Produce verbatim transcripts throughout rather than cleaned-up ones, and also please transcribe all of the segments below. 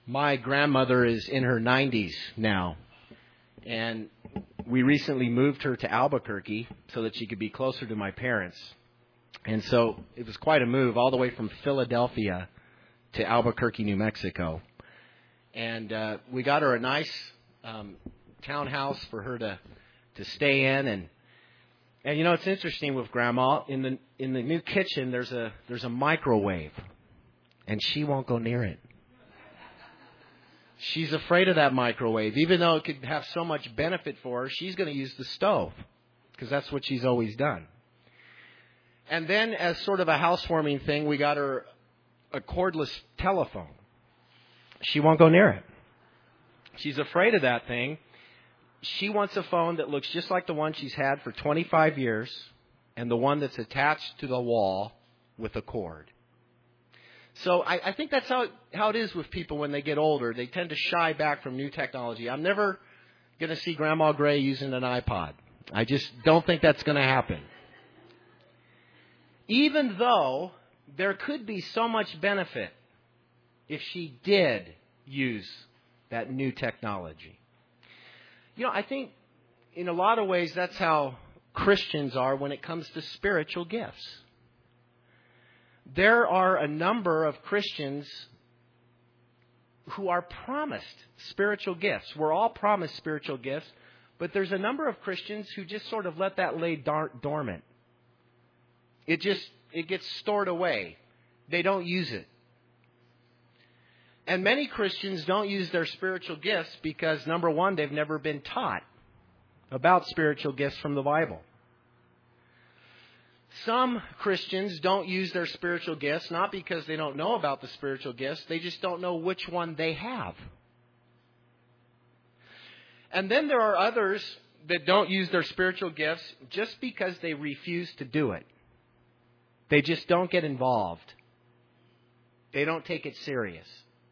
My grandmother is in her nineties now, and we recently moved her to Albuquerque so that she could be closer to my parents. And so it was quite a move, all the way from Philadelphia to Albuquerque, New Mexico. And uh, we got her a nice um, townhouse for her to, to stay in. And and you know, it's interesting with Grandma, in the in the new kitchen there's a there's a microwave, and she won't go near it. She's afraid of that microwave. Even though it could have so much benefit for her, she's going to use the stove because that's what she's always done. And then as sort of a housewarming thing, we got her a cordless telephone. She won't go near it. She's afraid of that thing. She wants a phone that looks just like the one she's had for twenty-five years and the one that's attached to the wall with a cord. So I, I think that's how it, how it is with people when they get older. They tend to shy back from new technology. I'm never going to see Grandma Gray using an iPod. I just don't think that's going to happen. Even though there could be so much benefit if she did use that new technology. You know, I think in a lot of ways that's how Christians are when it comes to spiritual gifts. There are a number of Christians who are promised spiritual gifts. We're all promised spiritual gifts, but there's a number of Christians who just sort of let that lay dar- dormant. It just, it gets stored away. They don't use it. And many Christians don't use their spiritual gifts because, number one, they've never been taught about spiritual gifts from the Bible. Some Christians don't use their spiritual gifts, not because they don't know about the spiritual gifts, they just don't know which one they have. And then there are others that don't use their spiritual gifts just because they refuse to do it. They just don't get involved. They don't take it serious.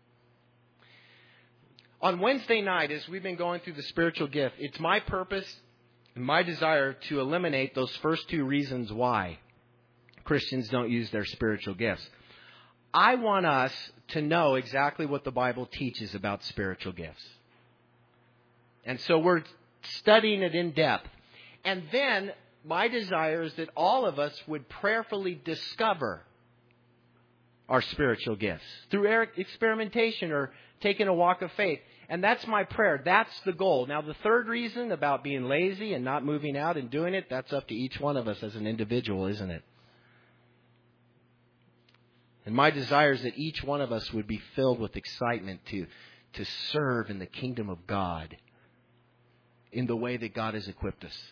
On Wednesday night, as we've been going through the spiritual gift, it's my purpose and my desire to eliminate those first two reasons why Christians don't use their spiritual gifts. I want us to know exactly what the Bible teaches about spiritual gifts. And so we're studying it in depth. And then my desire is that all of us would prayerfully discover our spiritual gifts through experimentation or taking a walk of faith. And that's my prayer. That's the goal. Now, the third reason about being lazy and not moving out and doing it, that's up to each one of us as an individual, isn't it? And my desire is that each one of us would be filled with excitement to, to serve in the kingdom of God in the way that God has equipped us.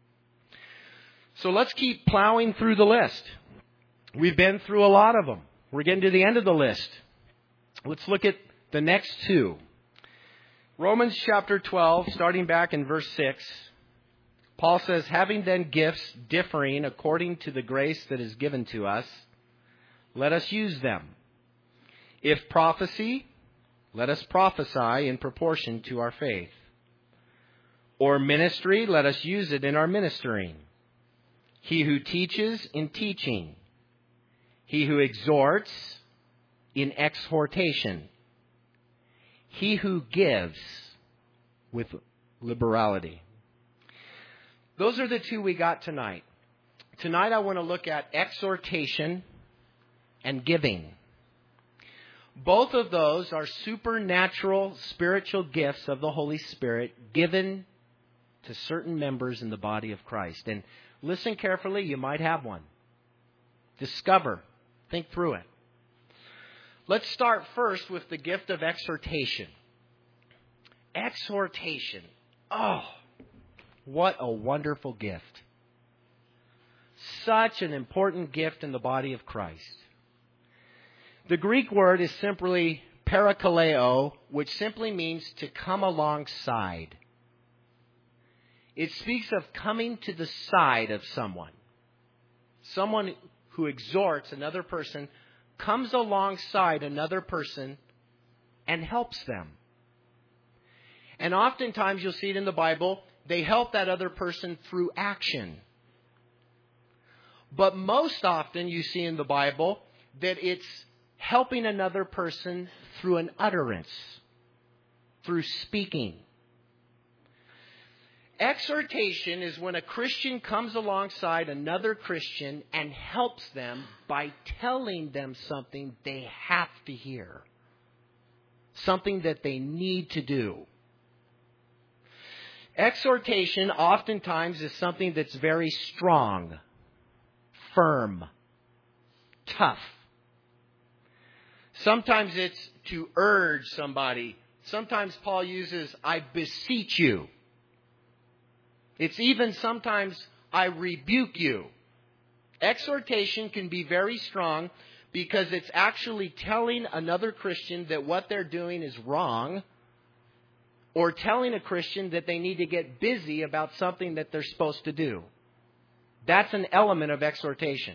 So let's keep plowing through the list. We've been through a lot of them. We're getting to the end of the list. Let's look at the next two. Romans chapter twelve, starting back in verse six, Paul says, having then gifts differing according to the grace that is given to us, let us use them. If prophecy, let us prophesy in proportion to our faith. Or ministry, let us use it in our ministering. He who teaches, in teaching. He who exhorts, in exhortation. He who gives, with liberality. Those are the two we got tonight. Tonight I want to look at exhortation and giving. Both of those are supernatural spiritual gifts of the Holy Spirit given to certain members in the body of Christ. And listen carefully, you might have one. Discover. Think through it. Let's start first with the gift of exhortation. Exhortation. Oh, what a wonderful gift. Such an important gift in the body of Christ. The Greek word is simply parakaleo, which simply means to come alongside. It speaks of coming to the side of someone. Someone who exhorts another person comes alongside another person and helps them. And oftentimes you'll see it in the Bible, they help that other person through action. But most often you see in the Bible that it's helping another person through an utterance, through speaking. Exhortation is when a Christian comes alongside another Christian and helps them by telling them something they have to hear, something that they need to do. Exhortation oftentimes is something that's very strong, firm, tough. Sometimes it's to urge somebody. Sometimes Paul uses, I beseech you. It's even sometimes, I rebuke you. Exhortation can be very strong because it's actually telling another Christian that what they're doing is wrong, or telling a Christian that they need to get busy about something that they're supposed to do. That's an element of exhortation.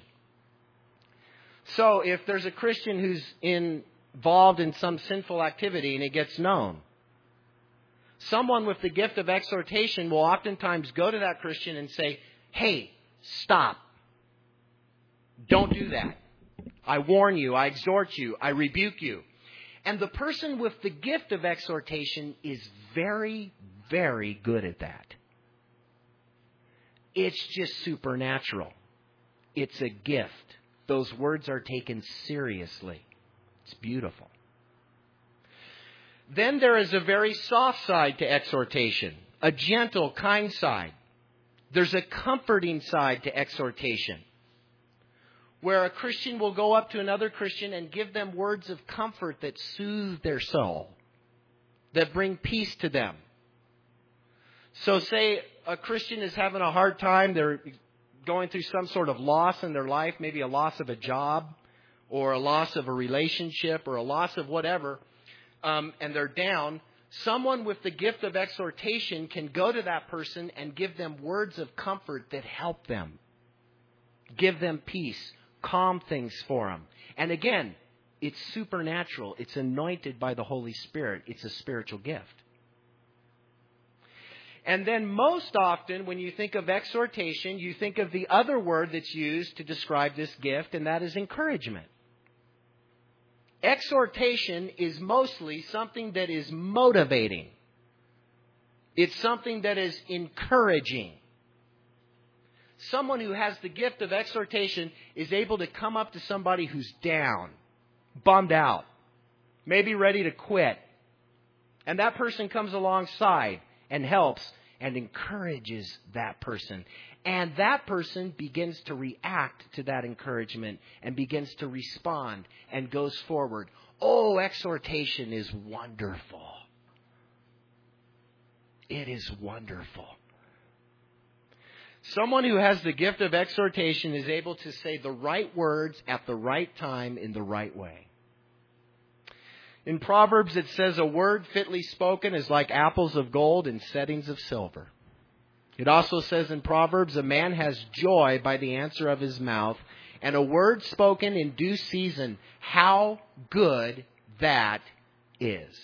So if there's a Christian who's involved in some sinful activity and it gets known, someone with the gift of exhortation will oftentimes go to that Christian and say, hey, stop. Don't do that. I warn you, I exhort you, I rebuke you. And the person with the gift of exhortation is very, very good at that. It's just supernatural. It's a gift. Those words are taken seriously. It's beautiful. Then there is a very soft side to exhortation, a gentle, kind side. There's a comforting side to exhortation, where a Christian will go up to another Christian and give them words of comfort that soothe their soul, that bring peace to them. So say a Christian is having a hard time, they're going through some sort of loss in their life, maybe a loss of a job, or a loss of a relationship, or a loss of whatever, um, and they're down. Someone with the gift of exhortation can go to that person and give them words of comfort that help them, give them peace, calm things for them. And again, it's supernatural. It's anointed by the Holy Spirit. It's a spiritual gift. And then most often when you think of exhortation, you think of the other word that's used to describe this gift, and that is encouragement. Exhortation is mostly something that is motivating. It's something that is encouraging. Someone who has the gift of exhortation is able to come up to somebody who's down, bummed out, maybe ready to quit. And that person comes alongside and helps and encourages that person. And that person begins to react to that encouragement and begins to respond and goes forward. Oh, exhortation is wonderful. It is wonderful. Someone who has the gift of exhortation is able to say the right words at the right time in the right way. In Proverbs, it says, a word fitly spoken is like apples of gold in settings of silver. It also says in Proverbs, a man has joy by the answer of his mouth, and a word spoken in due season, how good that is.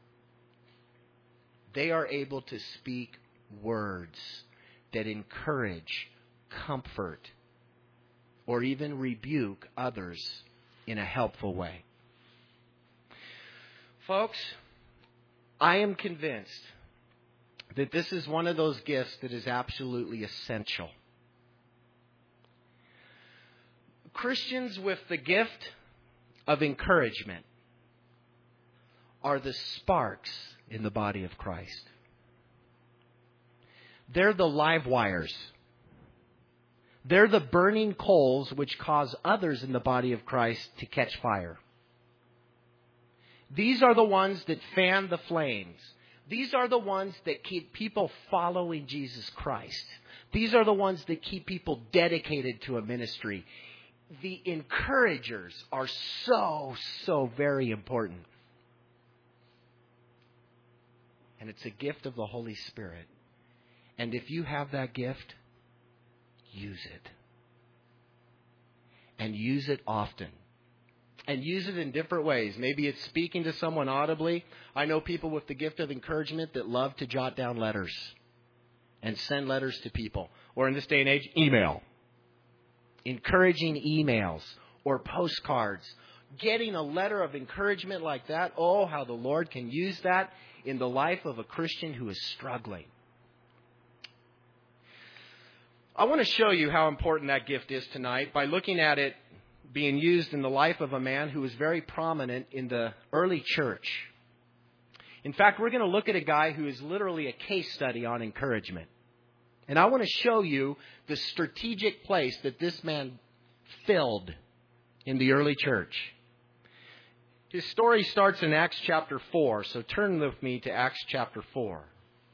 They are able to speak words that encourage, comfort, or even rebuke others in a helpful way. Folks, I am convinced that this is one of those gifts that is absolutely essential. Christians with the gift of encouragement are the sparks in the body of Christ. They're the live wires. They're the burning coals which cause others in the body of Christ to catch fire. These are the ones that fan the flames. These are the ones that keep people following Jesus Christ. These are the ones that keep people dedicated to a ministry. The encouragers are so, so very important. And it's a gift of the Holy Spirit. And if you have that gift, use it. And use it often. And use it in different ways. Maybe it's speaking to someone audibly. I know people with the gift of encouragement that love to jot down letters and send letters to people. Or in this day and age, email. Encouraging emails or postcards. getting a letter of encouragement like that, oh, how the Lord can use that in the life of a Christian who is struggling. I want to show you how important that gift is tonight by looking at it being used in the life of a man who was very prominent in the early church. In fact, we're going to look at a guy who is literally a case study on encouragement. And I want to show you the strategic place that this man filled in the early church. His story starts in Acts chapter four, so turn with me to Acts chapter four.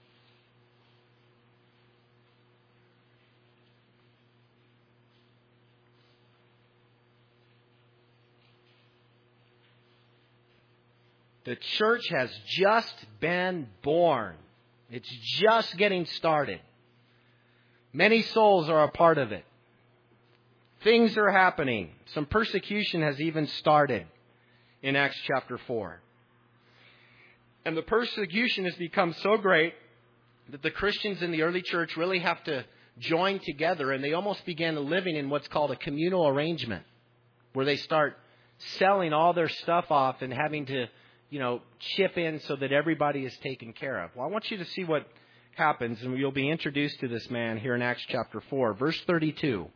The church has just been born. It's just getting started. Many souls are a part of it. Things are happening. Some persecution has even started in Acts chapter four. And the persecution has become so great that the Christians in the early church really have to join together, and they almost began living in what's called a communal arrangement, where they start selling all their stuff off and having to, you know, chip in so that everybody is taken care of. Well, I want you to see what happens, and you'll be introduced to this man here in Acts chapter four, verse thirty-two.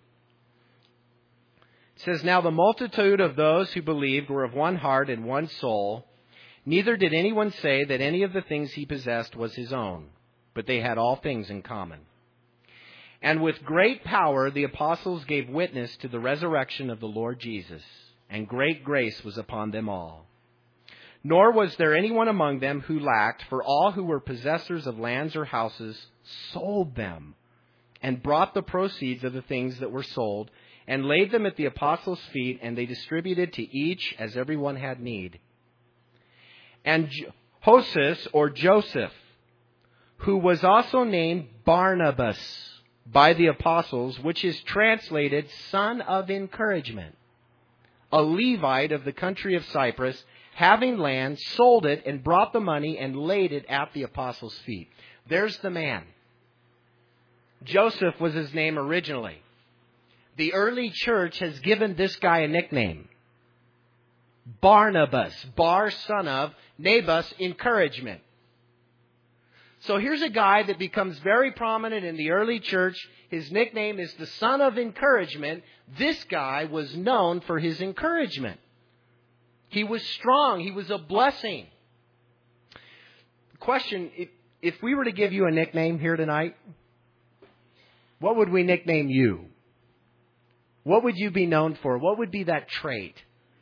It says, "Now the multitude of those who believed were of one heart and one soul. Neither did anyone say that any of the things he possessed was his own, but they had all things in common. And with great power the apostles gave witness to the resurrection of the Lord Jesus, and great grace was upon them all. Nor was there anyone among them who lacked, for all who were possessors of lands or houses sold them, and brought the proceeds of the things that were sold, and laid them at the apostles' feet, and they distributed to each as everyone had need. And Joses, or Joseph, who was also named Barnabas by the apostles, which is translated son of encouragement, a Levite of the country of Cyprus, having land, sold it, and brought the money and laid it at the apostles' feet." There's the man. Joseph was his name originally. The early church has given this guy a nickname. Barnabas. Bar, son of, Nabas, encouragement. So here's a guy that becomes very prominent in the early church. His nickname is the son of encouragement. This guy was known for his encouragement. He was strong. He was a blessing. Question, if, if we were to give you a nickname here tonight, what would we nickname you? What would you be known for? What would be that trait?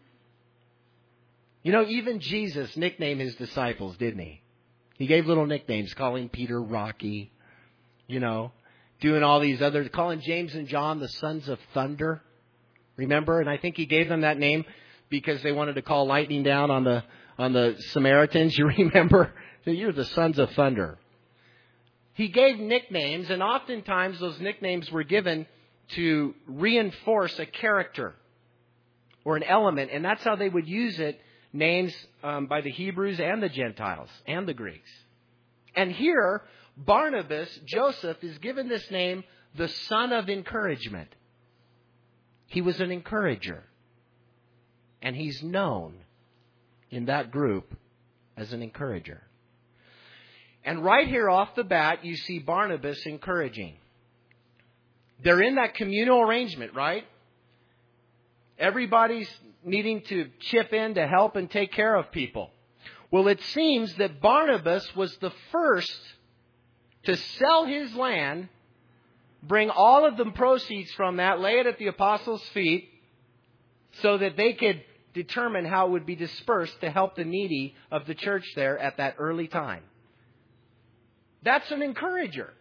You know, even Jesus nicknamed his disciples, didn't he? He gave little nicknames, calling Peter Rocky, you know, doing all these other, calling James and John the sons of thunder. Remember? And I think he gave them that name because they wanted to call lightning down on the on the Samaritans. You remember? You're the sons of thunder. He gave nicknames, and oftentimes those nicknames were given to reinforce a character or an element, and that's how they would use it, names um, by the Hebrews and the Gentiles and the Greeks. And here, Barnabas, Joseph, is given this name, the son of encouragement. He was an encourager. And he's known in that group as an encourager. And right here off the bat, you see Barnabas encouraging. They're in that communal arrangement, right? Everybody's needing to chip in to help and take care of people. Well, it seems that Barnabas was the first to sell his land, bring all of the proceeds from that, lay it at the apostles' feet, so that they could determine how it would be dispersed to help the needy of the church there at that early time. That's an encourager.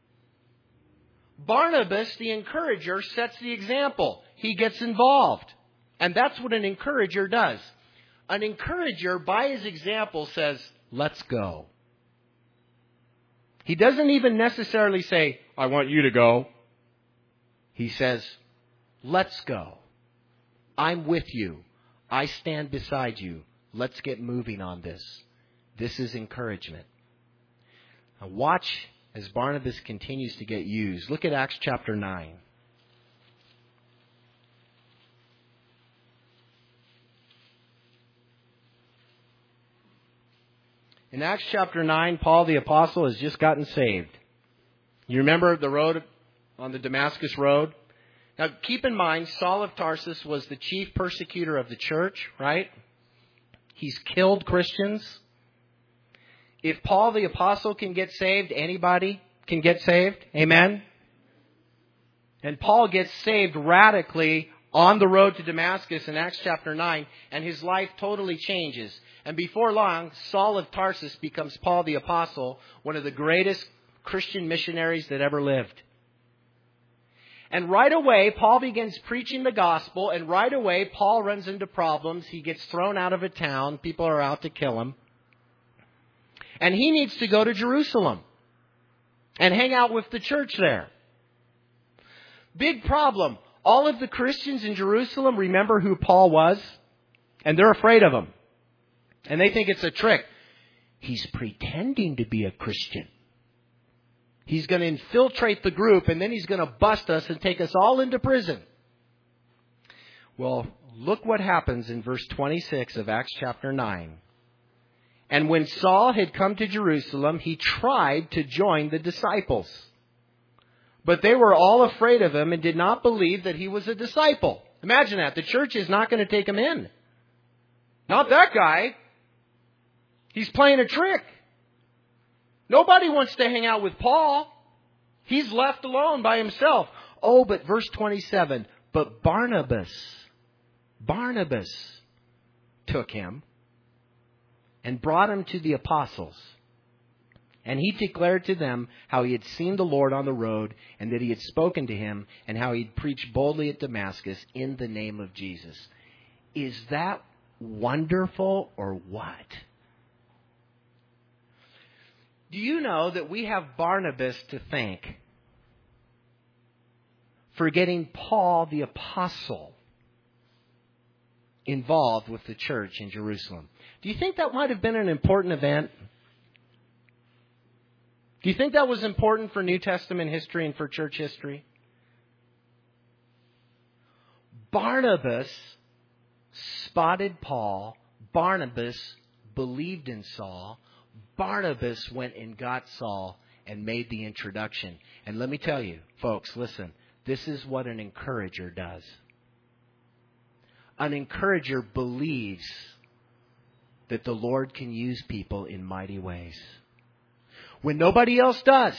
Barnabas, the encourager, sets the example. He gets involved. And that's what an encourager does. An encourager, by his example, says, let's go. He doesn't even necessarily say, I want you to go. He says, let's go. I'm with you. I stand beside you. Let's get moving on this. This is encouragement. Now watch as Barnabas continues to get used. Look at Acts chapter nine. In Acts chapter nine, Paul the Apostle has just gotten saved. You remember the road on the Damascus road? Now, keep in mind, Saul of Tarsus was the chief persecutor of the church, right? He's killed Christians. If Paul the Apostle can get saved, anybody can get saved. Amen? And Paul gets saved radically on the road to Damascus in Acts chapter nine, and his life totally changes. And before long, Saul of Tarsus becomes Paul the Apostle, one of the greatest Christian missionaries that ever lived. And right away, Paul begins preaching the gospel, and right away, Paul runs into problems. He gets thrown out of a town. People are out to kill him. And he needs to go to Jerusalem and hang out with the church there. Big problem. All of the Christians in Jerusalem remember who Paul was, and they're afraid of him. And they think it's a trick. He's pretending to be a Christian. He's going to infiltrate the group, and then he's going to bust us and take us all into prison. Well, look what happens in verse twenty-six of Acts chapter nine. And when Saul had come to Jerusalem, he tried to join the disciples. But they were all afraid of him and did not believe that he was a disciple. Imagine that. The church is not going to take him in. Not that guy. He's playing a trick. Nobody wants to hang out with Paul. He's left alone by himself. Oh, but verse twenty-seven, but Barnabas, Barnabas took him and brought him to the apostles. And he declared to them how he had seen the Lord on the road and that he had spoken to him and how he'd preached boldly at Damascus in the name of Jesus. Is that wonderful or what? Do you know that we have Barnabas to thank for getting Paul the Apostle involved with the church in Jerusalem? Do you think that might have been an important event? Do you think that was important for New Testament history and for church history? Barnabas spotted Paul. Barnabas believed in Saul. Barnabas went and got Saul and made the introduction. And let me tell you, folks, listen, this is what an encourager does. An encourager believes that the Lord can use people in mighty ways when nobody else does.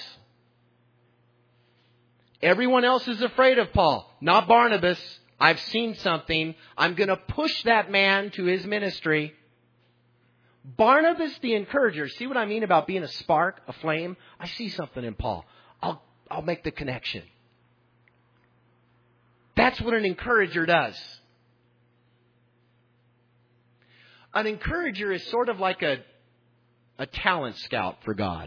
Everyone else is afraid of Paul, not Barnabas. I've seen something. I'm going to push that man to his ministry. Barnabas the encourager. See what I mean about being a spark, a flame? I see something in Paul. I'll, I'll make the connection. That's what an encourager does. An encourager is sort of like a, a talent scout for God.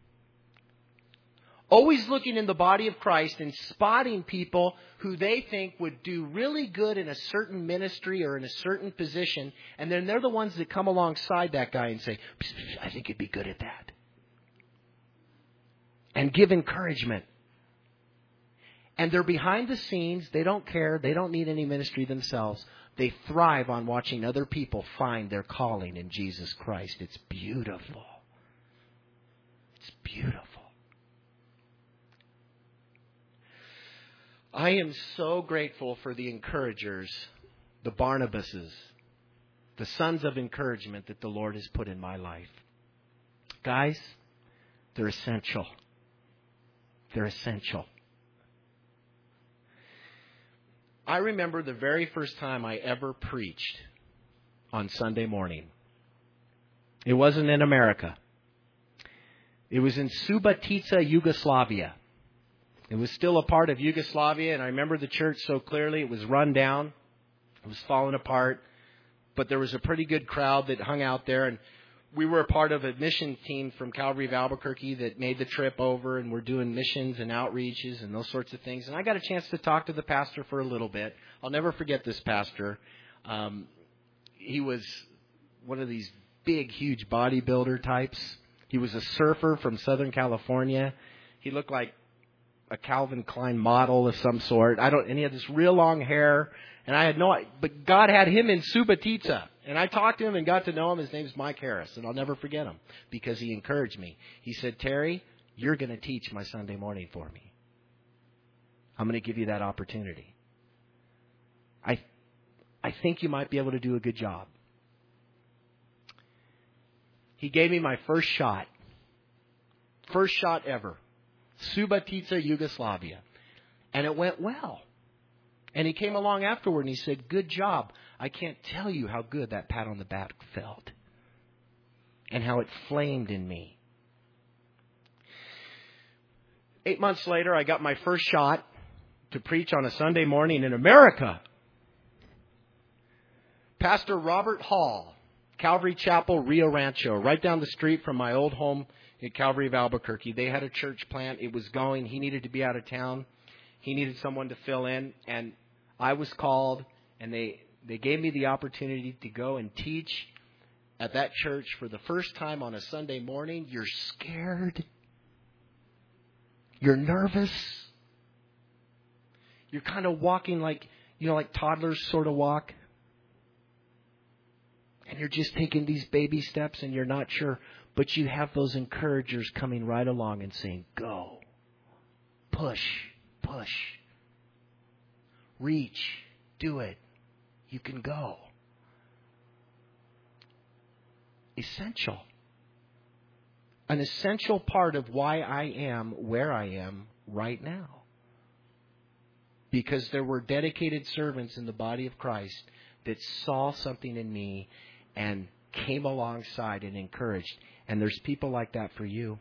Always looking in the body of Christ and spotting people who they think would do really good in a certain ministry or in a certain position. And then they're the ones that come alongside that guy and say, I think you'd be good at that. And give encouragement. And they're behind the scenes. They don't care. They don't need any ministry themselves. They thrive on watching other people find their calling in Jesus Christ. It's beautiful. It's beautiful. I am so grateful for the encouragers, the Barnabases, the sons of encouragement that the Lord has put in my life. Guys, they're essential. They're essential. I remember the very first time I ever preached on Sunday morning. It wasn't in America. It was in Subotica, Yugoslavia. It was still a part of Yugoslavia, and I remember the church so clearly. It was run down. It was falling apart. But there was a pretty good crowd that hung out there, and we were a part of a mission team from Calvary of Albuquerque that made the trip over, and we're doing missions and outreaches and those sorts of things. And I got a chance to talk to the pastor for a little bit. I'll never forget this pastor. Um, he was one of these big, huge bodybuilder types. He was a surfer from Southern California. He looked like a Calvin Klein model of some sort. I don't, and he had this real long hair, and I had no, but God had him in Subotica. And I talked to him and got to know him. His name's Mike Harris, and I'll never forget him because he encouraged me. He said, Terry, you're going to teach my Sunday morning for me. I'm going to give you that opportunity. I, I think you might be able to do a good job. He gave me my first shot. First shot ever. Subotica, Yugoslavia. And it went well. And he came along afterward and he said, good job. I can't tell you how good that pat on the back felt. And how it flamed in me. Eight months later, I got my first shot to preach on a Sunday morning in America. Pastor Robert Hall, Calvary Chapel, Rio Rancho, right down the street from my old home at Calvary of Albuquerque. They had a church plant. It was going. He needed to be out of town. He needed someone to fill in. And I was called, and they, they gave me the opportunity to go and teach at that church for the first time on a Sunday morning. You're scared. You're nervous. You're kind of walking like, you know, like toddlers sort of walk. And you're just taking these baby steps and you're not sure. But you have those encouragers coming right along and saying, go. Push. Push. Reach. Do it. You can go. Essential. An essential part of why I am where I am right now. Because there were dedicated servants in the body of Christ that saw something in me and came alongside and encouraged. And there's people like that for you.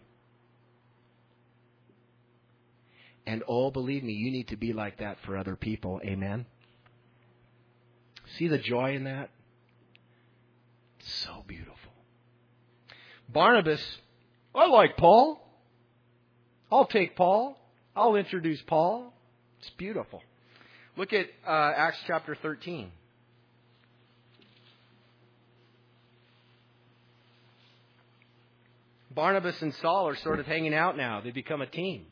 And oh, believe me, you need to be like that for other people. Amen? See the joy in that? It's so beautiful. Barnabas, I like Paul. I'll take Paul. I'll introduce Paul. It's beautiful. Look at uh, Acts chapter thirteen. Barnabas and Saul are sort of hanging out now. They become a team.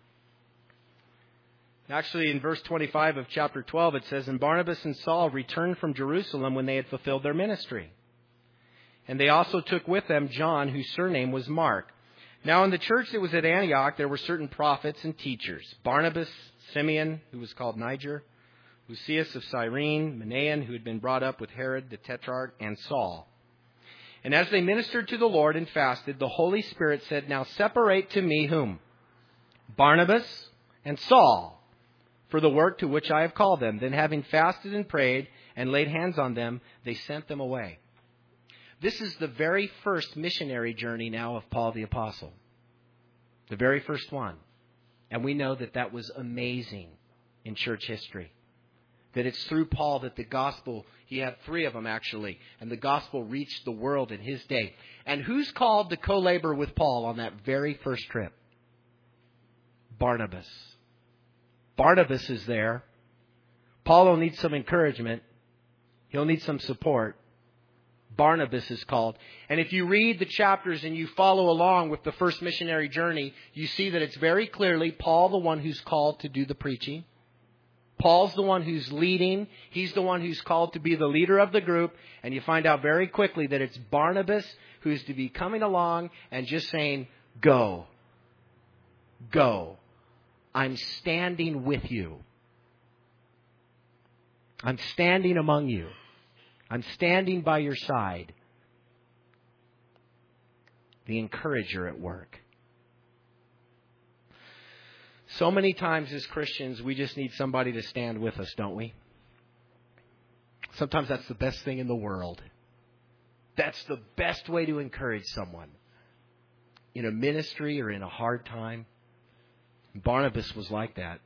Actually, in verse twenty-five of chapter twelve, it says, And Barnabas and Saul returned from Jerusalem when they had fulfilled their ministry. And they also took with them John, whose surname was Mark. Now in the church that was at Antioch, there were certain prophets and teachers. Barnabas, Simeon, who was called Niger, Lucius of Cyrene, Manaen, who had been brought up with Herod the Tetrarch, and Saul. And as they ministered to the Lord and fasted, the Holy Spirit said, Now separate to me whom? Barnabas and Saul, for the work to which I have called them. Then having fasted and prayed and laid hands on them, they sent them away. This is the very first missionary journey now of Paul the Apostle. The very first one. And we know that that was amazing in church history. That it's through Paul that the gospel, he had three of them actually, and the gospel reached the world in his day. And who's called to co-labor with Paul on that very first trip? Barnabas. Barnabas is there. Paul will need some encouragement. He'll need some support. Barnabas is called. And if you read the chapters and you follow along with the first missionary journey, you see that it's very clearly Paul, the one who's called to do the preaching. Paul's the one who's leading. He's the one who's called to be the leader of the group. And you find out very quickly that it's Barnabas who's to be coming along and just saying, go. Go. I'm standing with you. I'm standing among you. I'm standing by your side. The encourager at work. So many times as Christians, we just need somebody to stand with us, don't we? Sometimes that's the best thing in the world. That's the best way to encourage someone in a ministry or in a hard time. Barnabas was like that.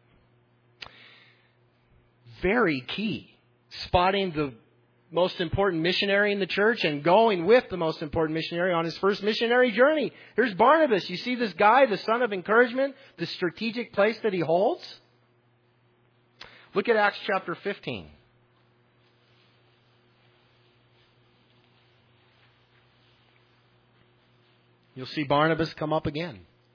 Very key. Spotting the most important missionary in the church and going with the most important missionary on his first missionary journey. Here's Barnabas. You see this guy, the son of encouragement, the strategic place that he holds? Look at Acts chapter fifteen. You'll see Barnabas come up again.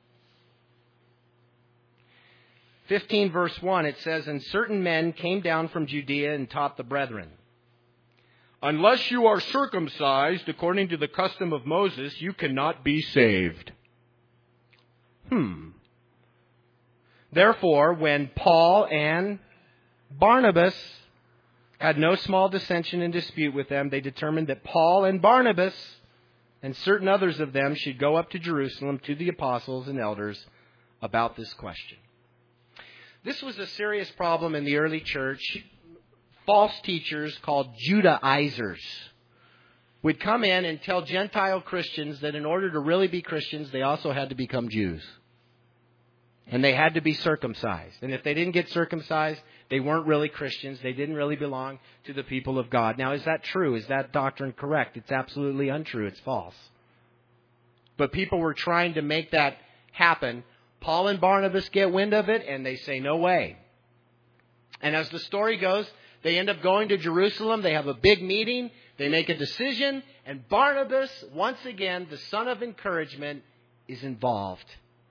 fifteen verse one, it says, And certain men came down from Judea and taught the brethren. unless you are circumcised according to the custom of Moses, you cannot be saved. Hmm. Therefore, when Paul and Barnabas had no small dissension and dispute with them, they determined that Paul and Barnabas and certain others of them should go up to Jerusalem to the apostles and elders about this question. This was a serious problem in the early church. False teachers called Judaizers would come in and tell Gentile Christians that in order to really be Christians, they also had to become Jews. And they had to be circumcised. And if they didn't get circumcised, they weren't really Christians. They didn't really belong to the people of God. Now, is that true? Is that doctrine correct? It's absolutely untrue. It's false. But people were trying to make that happen. Paul and Barnabas get wind of it, and they say, no way. And as the story goes, they end up going to Jerusalem. They have a big meeting. They make a decision. And Barnabas, once again, the son of encouragement, is involved.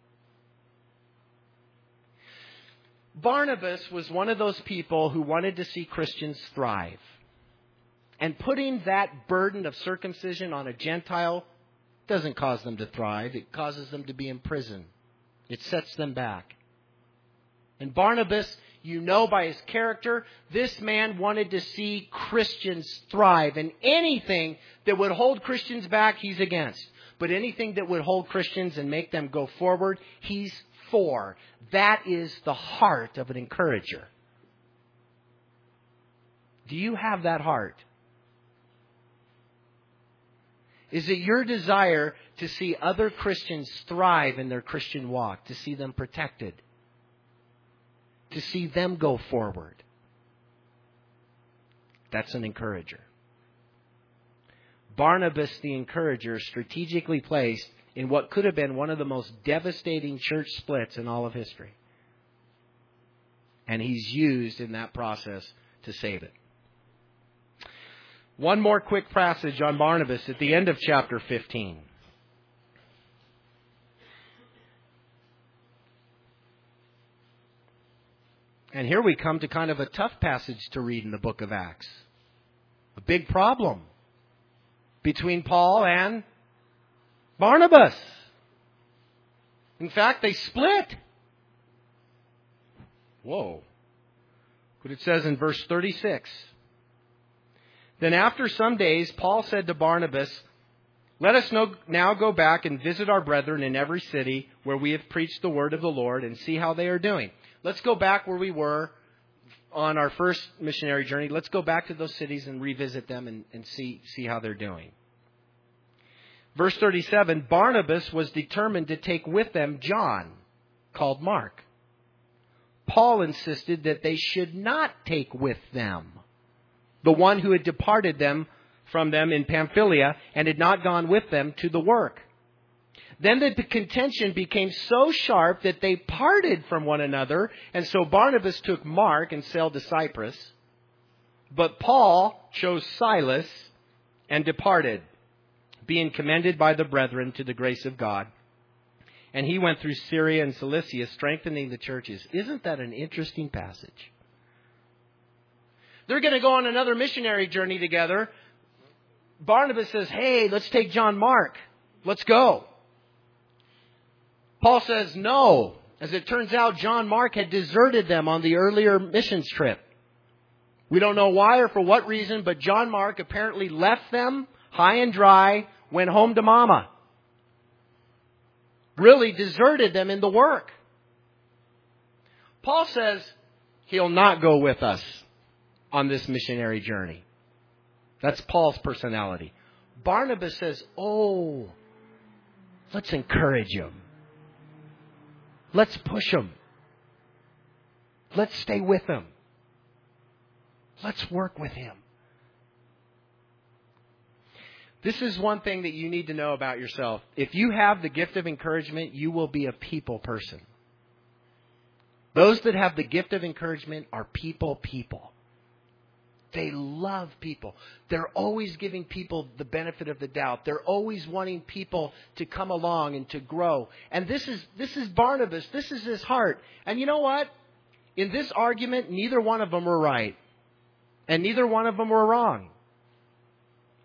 Barnabas was one of those people who wanted to see Christians thrive. And putting that burden of circumcision on a Gentile doesn't cause them to thrive. It causes them to be in prison. It sets them back. And Barnabas, you know by his character, this man wanted to see Christians thrive. And anything that would hold Christians back, he's against. But anything that would hold Christians and make them go forward, he's for. That is the heart of an encourager. Do you have that heart? Is it your desire to see other Christians thrive in their Christian walk, to see them protected, to see them go forward? That's an encourager. Barnabas, the encourager, strategically placed in what could have been one of the most devastating church splits in all of history. And he's used in that process to save it. One more quick passage on Barnabas at the end of chapter fifteen. And here we come to kind of a tough passage to read in the book of Acts. A big problem between Paul and Barnabas. In fact, they split. Whoa. But it says in verse thirty-six. Then after some days, Paul said to Barnabas, let us now go back and visit our brethren in every city where we have preached the word of the Lord and see how they are doing. Let's go back where we were on our first missionary journey. Let's go back to those cities and revisit them and, and see, see how they're doing. Verse thirty-seven, Barnabas was determined to take with them John, called Mark. Paul insisted that they should not take with them the one who had departed them from them in Pamphylia and had not gone with them to the work. Then the contention became so sharp that they parted from one another, and so Barnabas took Mark and sailed to Cyprus. But Paul chose Silas and departed, being commended by the brethren to the grace of God. And he went through Syria and Cilicia, strengthening the churches. Isn't that an interesting passage? They're going to go on another missionary journey together. Barnabas says, hey, let's take John Mark. Let's go. Paul says no. As it turns out, John Mark had deserted them on the earlier missions trip. We don't know why or for what reason, but John Mark apparently left them high and dry, went home to mama. Really deserted them in the work. Paul says he'll not go with us on this missionary journey. That's Paul's personality. Barnabas says, oh, let's encourage him. Let's push him. Let's stay with him. Let's work with him. This is one thing that you need to know about yourself. If you have the gift of encouragement, you will be a people person. Those that have the gift of encouragement are people people. They love people. They're always giving people the benefit of the doubt. They're always wanting people to come along and to grow. And this is this is Barnabas. This is his heart. And you know what? In this argument, neither one of them were right. And neither one of them were wrong.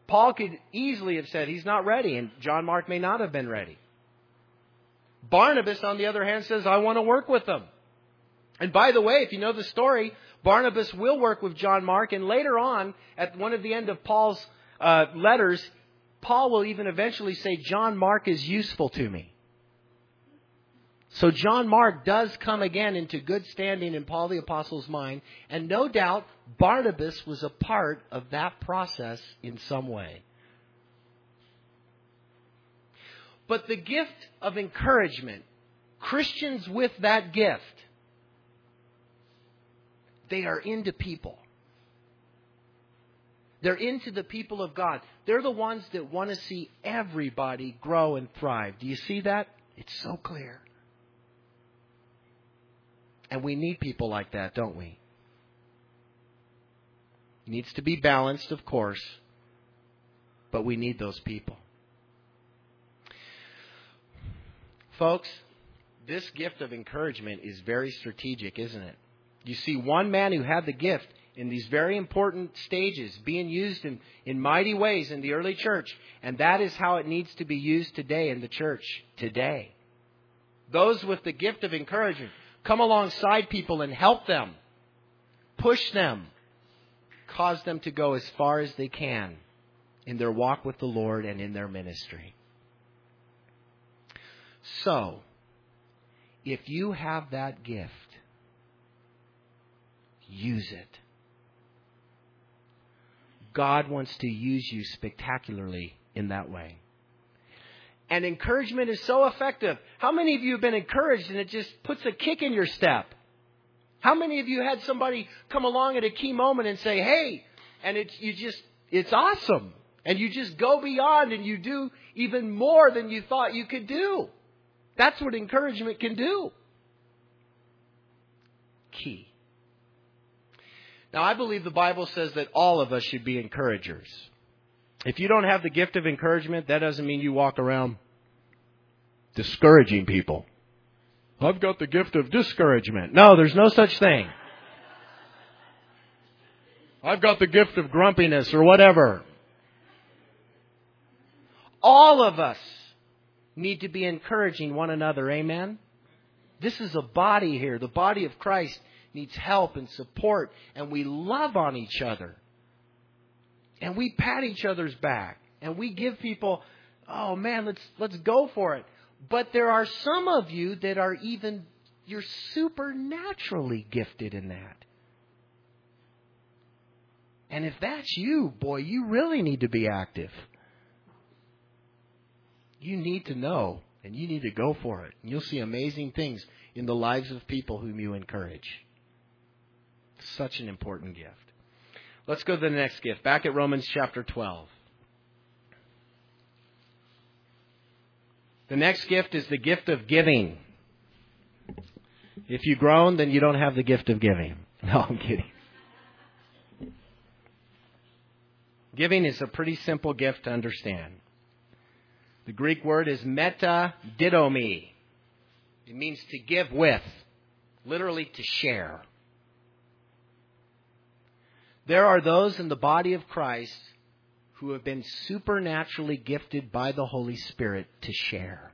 Paul could easily have said he's not ready, and John Mark may not have been ready. Barnabas, on the other hand, says, I want to work with them. And by the way, if you know the story, Barnabas will work with John Mark, and later on, at one of the end of Paul's uh, letters, Paul will even eventually say, John Mark is useful to me. So John Mark does come again into good standing in Paul the Apostle's mind, and no doubt Barnabas was a part of that process in some way. But the gift of encouragement, Christians with that gift, they are into people. They're into the people of God. They're the ones that want to see everybody grow and thrive. Do you see that? It's so clear. And we need people like that, don't we? It needs to be balanced, of course, but we need those people. Folks, this gift of encouragement is very strategic, isn't it? You see one man who had the gift in these very important stages being used in, in mighty ways in the early church. And that is how it needs to be used today in the church today. Those with the gift of encouragement come alongside people and help them, push them, cause them to go as far as they can in their walk with the Lord and in their ministry. So, if you have that gift, use it. God wants to use you spectacularly in that way. And encouragement is so effective. How many of you have been encouraged and it just puts a kick in your step? How many of you had somebody come along at a key moment and say, hey, and it's you just it's awesome. And you just go beyond and you do even more than you thought you could do. That's what encouragement can do. Key. Now, I believe the Bible says that all of us should be encouragers. If you don't have the gift of encouragement, that doesn't mean you walk around discouraging people. I've got the gift of discouragement. No, there's no such thing. I've got the gift of grumpiness or whatever. All of us need to be encouraging one another. Amen? This is a body here. The body of Christ needs help and support, and we love on each other. And we pat each other's back. And we give people, oh man, let's let's go for it. But there are some of you that are even, you're supernaturally gifted in that. And if that's you, boy, you really need to be active. You need to know, and you need to go for it. And you'll see amazing things in the lives of people whom you encourage. Such an important gift. Let's go to the next gift. Back at Romans chapter twelve. The next gift is the gift of giving. If you groan, then you don't have the gift of giving. No, I'm kidding. Giving is a pretty simple gift to understand. The Greek word is metadidomi. It means to give with, literally to share. There are those in the body of Christ who have been supernaturally gifted by the Holy Spirit to share.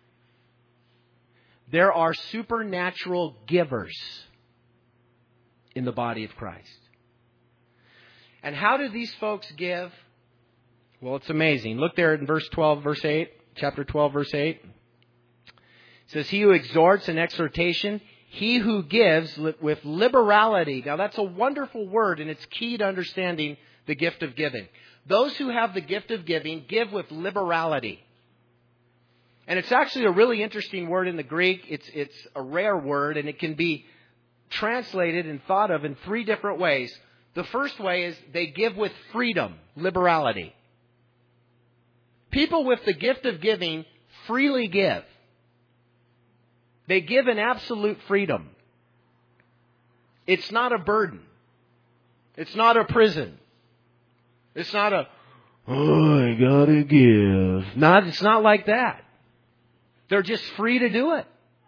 There are supernatural givers in the body of Christ. And how do these folks give? Well, it's amazing. Look there in verse twelve, verse eight, chapter twelve, verse eight. It says, he who exhorts in exhortation, he who gives with liberality. Now, that's a wonderful word, and it's key to understanding the gift of giving. Those who have the gift of giving give with liberality. And it's actually a really interesting word in the Greek. It's, it's a rare word, and it can be translated and thought of in three different ways. The first way is they give with freedom, liberality. People with the gift of giving freely give. They give in absolute freedom. It's not a burden. It's not a prison. It's not a, oh, I gotta give. Not, it's not like that. They're just free to do it.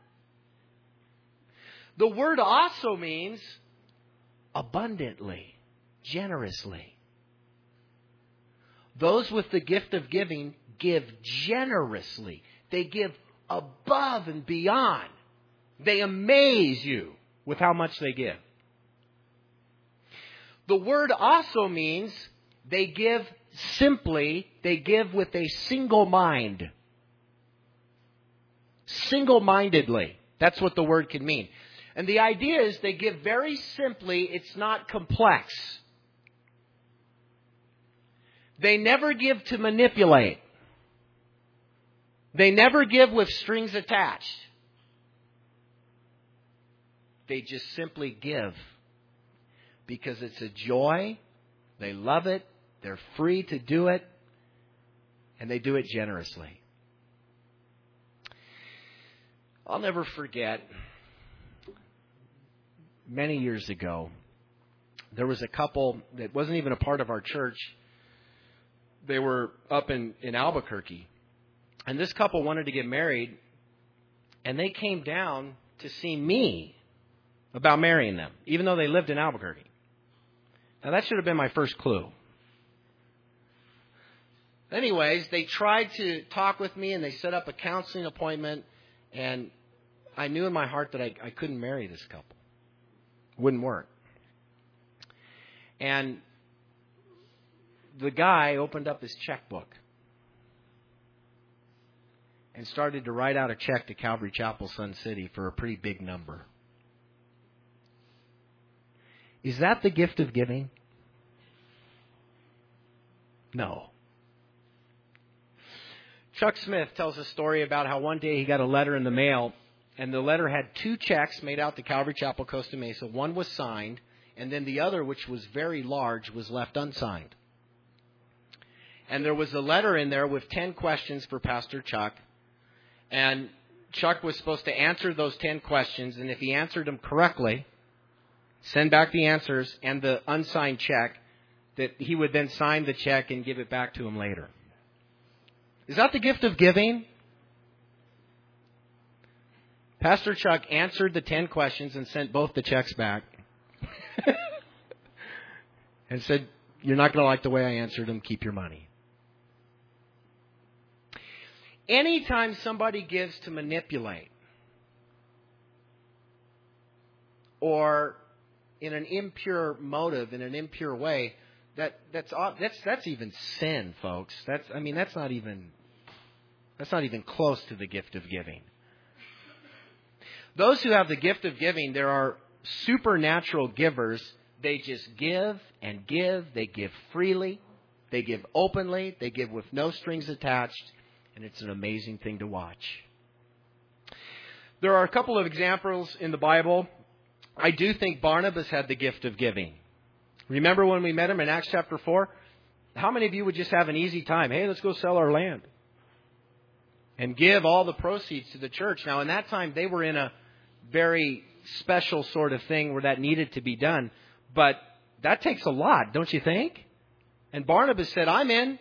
The word also means abundantly, generously. Those with the gift of giving give generously. They give above and beyond. They amaze you with how much they give. The word also means they give simply, they give with a single mind. Single-mindedly. That's what the word can mean. And the idea is they give very simply. It's not complex. They never give to manipulate. They never give with strings attached. They just simply give because it's a joy. They love it. They're free to do it. And they do it generously. I'll never forget, many years ago, there was a couple that wasn't even a part of our church. They were up in, in Albuquerque. And this couple wanted to get married. And they came down to see me about marrying them, even though they lived in Albuquerque. Now, that should have been my first clue. Anyways, they tried to talk with me, and they set up a counseling appointment. And I knew in my heart that I, I couldn't marry this couple. It wouldn't work. And the guy opened up his checkbook and started to write out a check to Calvary Chapel, Sun City for a pretty big number. Is that the gift of giving? No. Chuck Smith tells a story about how one day he got a letter in the mail, and the letter had two checks made out to Calvary Chapel, Costa Mesa. One was signed, and then the other, which was very large, was left unsigned. And there was a letter in there with ten questions for Pastor Chuck, and Chuck was supposed to answer those ten questions, and if he answered them correctly, send back the answers and the unsigned check, that he would then sign the check and give it back to him later. Is that the gift of giving? Pastor Chuck answered the ten questions and sent both the checks back. And said, you're not going to like the way I answered them, keep your money. Anytime somebody gives to manipulate, or in an impure motive, in an impure way, that that's that's that's even sin, folks. That's I mean that's not even that's not even close to the gift of giving. Those who have the gift of giving, there are supernatural givers. They just give and give. They give freely. They give openly. They give with no strings attached. And it's an amazing thing to watch. There are a couple of examples in the Bible. I do think Barnabas had the gift of giving. Remember when we met him in Acts chapter four? How many of you would just have an easy time? Hey, let's go sell our land and give all the proceeds to the church. Now, in that time, they were in a very special sort of thing where that needed to be done. But that takes a lot, don't you think? And Barnabas said, I'm in.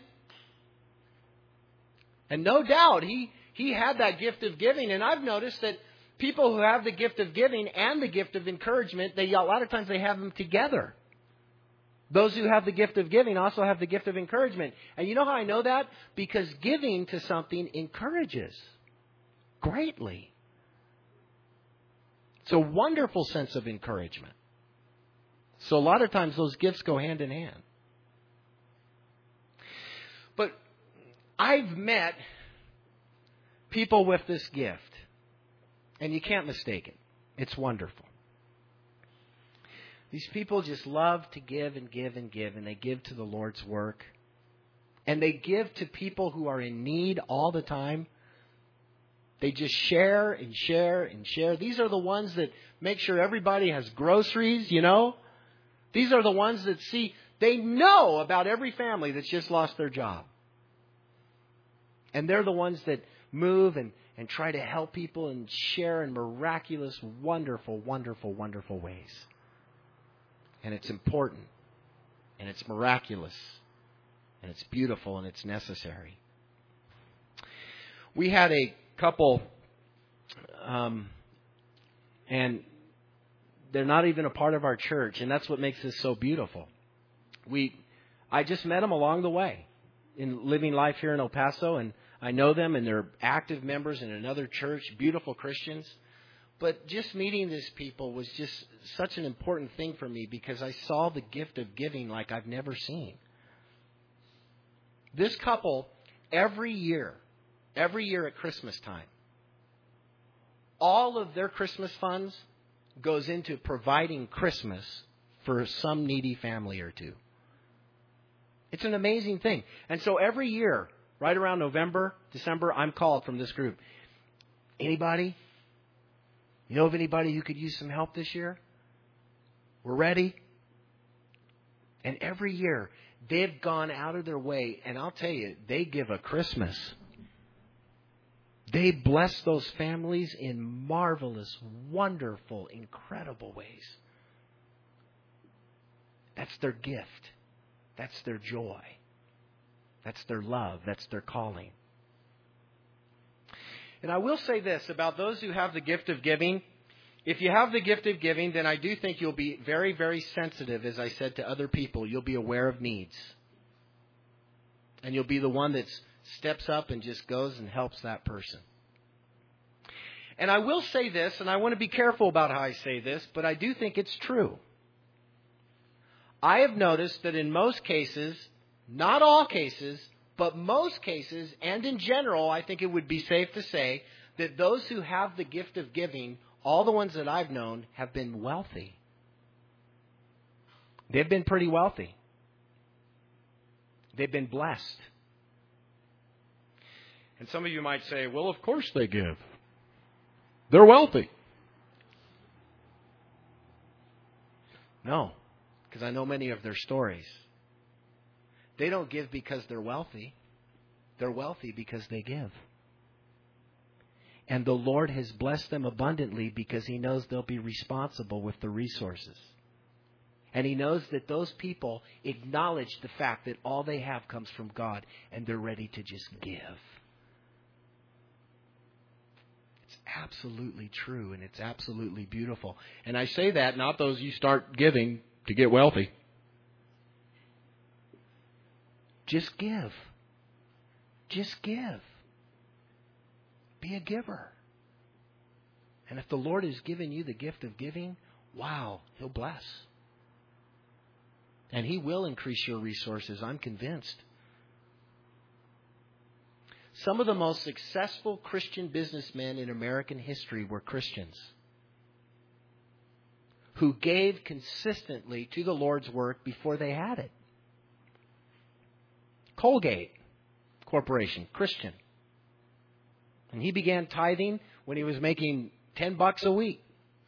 And no doubt, he, he had that gift of giving. And I've noticed that people who have the gift of giving and the gift of encouragement, they a lot of times they have them together. Those who have the gift of giving also have the gift of encouragement. And you know how I know that? Because giving to something encourages greatly. It's a wonderful sense of encouragement. So a lot of times those gifts go hand in hand. But I've met people with this gift, and you can't mistake it. It's wonderful. These people just love to give and give and give, and they give to the Lord's work. And they give to people who are in need all the time. They just share and share and share. These are the ones that make sure everybody has groceries, you know. These are the ones that see, they know about every family that's just lost their job. And they're the ones that move and, and try to help people and share in miraculous, wonderful, wonderful, wonderful ways. And it's important. And it's miraculous. And it's beautiful and it's necessary. We had a couple, um, and they're not even a part of our church, and that's what makes this so beautiful. We, I just met them along the way in living life here in El Paso, and I know them, and they're active members in another church, beautiful Christians. But just meeting these people was just such an important thing for me because I saw the gift of giving like I've never seen. This couple, every year, every year at Christmas time, all of their Christmas funds goes into providing Christmas for some needy family or two. It's an amazing thing. And so every year, right around November, December, I'm called from this group. Anybody? You know of anybody who could use some help this year? We're ready. And every year, they've gone out of their way, and I'll tell you, they give a Christmas. They bless those families in marvelous, wonderful, incredible ways. That's their gift. That's their joy. That's their love. That's their calling. And I will say this about those who have the gift of giving. If you have the gift of giving, then I do think you'll be very, very sensitive, as I said, to other people. You'll be aware of needs. And you'll be the one that steps up and just goes and helps that person. And I will say this, and I want to be careful about how I say this, but I do think it's true. I have noticed that in most cases, not all cases, but most cases, and in general, I think it would be safe to say that those who have the gift of giving, all the ones that I've known, have been wealthy. They've been pretty wealthy. They've been blessed. And some of you might say, well, of course they give. They're wealthy. No, because I know many of their stories. They don't give because they're wealthy. They're wealthy because they give. And the Lord has blessed them abundantly because He knows they'll be responsible with the resources. And He knows that those people acknowledge the fact that all they have comes from God and they're ready to just give. It's absolutely true and it's absolutely beautiful. And I say that not those you start giving to get wealthy. Just give. Just give. Be a giver. And if the Lord has given you the gift of giving, wow, He'll bless. And He will increase your resources, I'm convinced. Some of the most successful Christian businessmen in American history were Christians who gave consistently to the Lord's work before they had it. Colgate Corporation, Christian. And he began tithing when he was making ten bucks a week.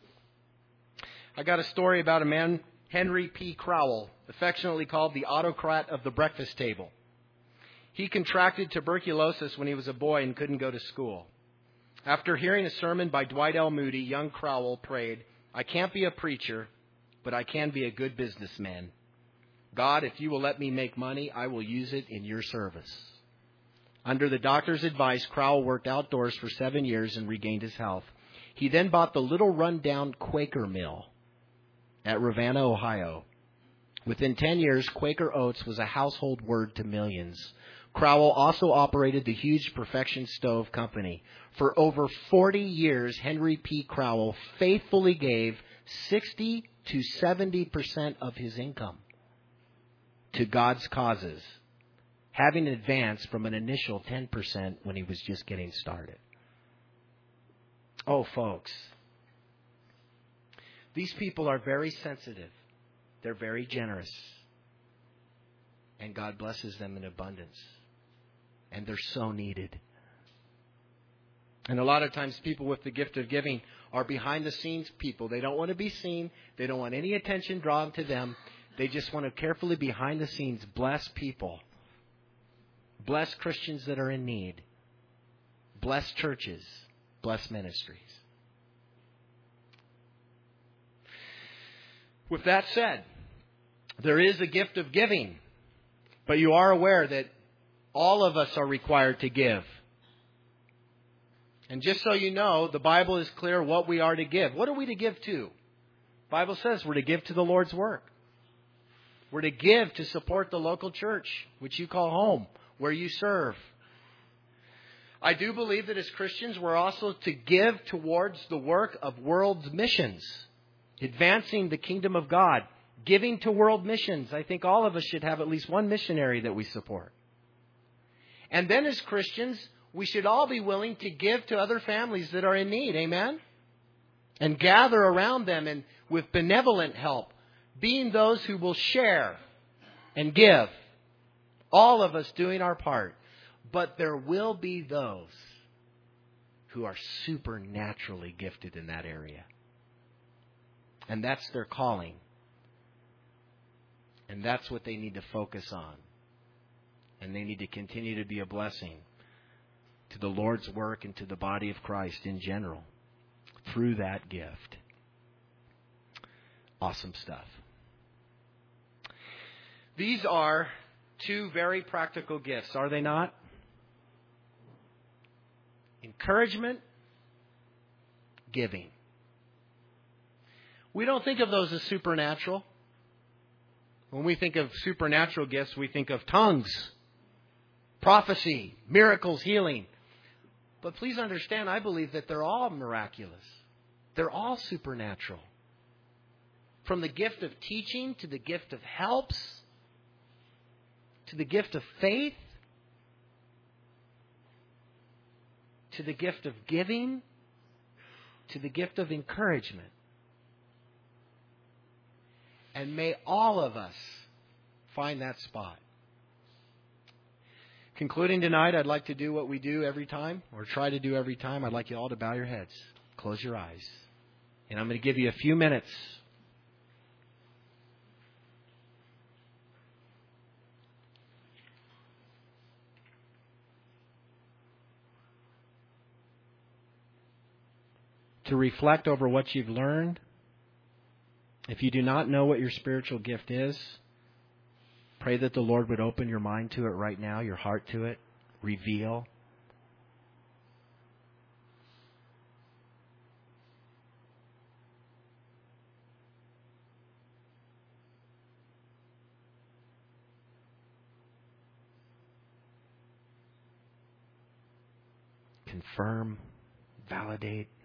I got a story about a man, Henry P. Crowell, affectionately called the autocrat of the breakfast table. He contracted tuberculosis when he was a boy and couldn't go to school. After hearing a sermon by Dwight L. Moody, young Crowell prayed, "I can't be a preacher, but I can be a good businessman. God, if you will let me make money, I will use it in your service." Under the doctor's advice, Crowell worked outdoors for seven years and regained his health. He then bought the little rundown Quaker mill at Ravenna, Ohio. Within ten years, Quaker Oats was a household word to millions. Crowell also operated the huge Perfection Stove Company. For over forty years, Henry P. Crowell faithfully gave sixty to seventy percent of his income to God's causes, having advanced from an initial ten percent when he was just getting started. Oh, folks, these people are very sensitive. They're very generous. And God blesses them in abundance. And they're so needed. And a lot of times people with the gift of giving are behind the scenes people. They don't want to be seen. They don't want any attention drawn to them. They just want to carefully behind the scenes bless people. Bless Christians that are in need. Bless churches. Bless ministries. With that said, there is a gift of giving. But you are aware that all of us are required to give. And just so you know, the Bible is clear what we are to give. What are we to give to? The Bible says we're to give to the Lord's work. We're to give to support the local church, which you call home. where you serve. I do believe that as Christians, we're also to give towards the work of world missions, advancing the kingdom of God, giving to world missions. I think all of us should have at least one missionary that we support. And then as Christians, we should all be willing to give to other families that are in need. Amen? And gather around them and with benevolent help, being those who will share and give. All of us doing our part. But there will be those who are supernaturally gifted in that area. And that's their calling. And that's what they need to focus on. And they need to continue to be a blessing to the Lord's work and to the body of Christ in general through that gift. Awesome stuff. These are two very practical gifts, are they not? Encouragement, giving. We don't think of those as supernatural. When we think of supernatural gifts, we think of tongues, prophecy, miracles, healing. But please understand, I believe that they're all miraculous. They're all supernatural. From the gift of teaching to the gift of helps to the gift of faith to the gift of giving, to the gift of encouragement. And may all of us find that spot. Concluding tonight, I'd like to do what we do every time, or try to do every time. I'd like you all to bow your heads, close your eyes. And I'm going to give you a few minutes to reflect over what you've learned. If you do not know what your spiritual gift is, pray that the Lord would open your mind to it right now, your heart to it, reveal. Confirm, validate.